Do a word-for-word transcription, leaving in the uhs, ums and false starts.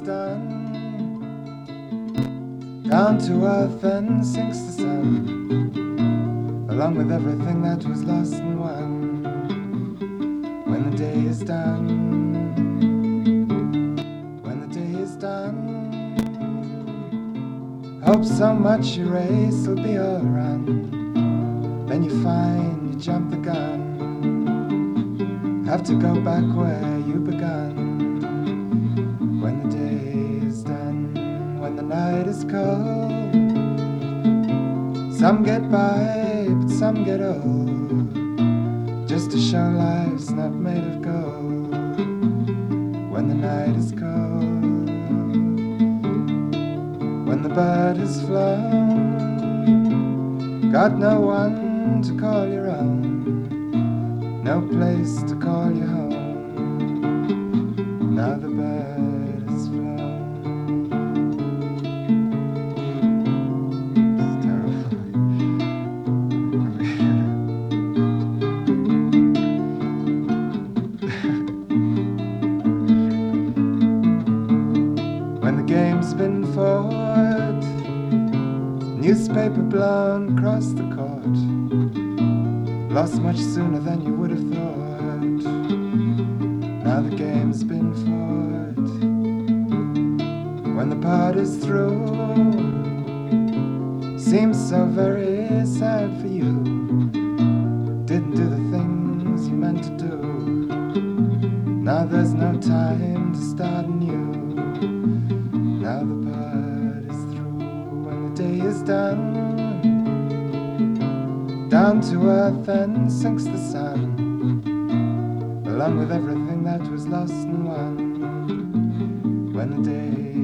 done, down to earth then sinks the sun, along with everything that was lost and won. When the day is done, when the day is done, hope so much your race will be overrun. Then you find you jump the gun, have to go back where you begun. When the day is done, when the night is cold, some get by, but some get old, just to show life's not made of gold. When the night is cold, when the bird has flown, got no one to call your own, no place to call you home. Now the bird has flown. It's terrifying. When the game's been fought, newspaper blown across the court, lost much sooner than you would have thought. Now the game's been fought. When the part is through, seems so very sad for you. Didn't do the things you meant to do. Now there's no time to start anew. Now the part is through. When the day is done, down to earth then sinks the sun, along with everything that was lost and won. When the day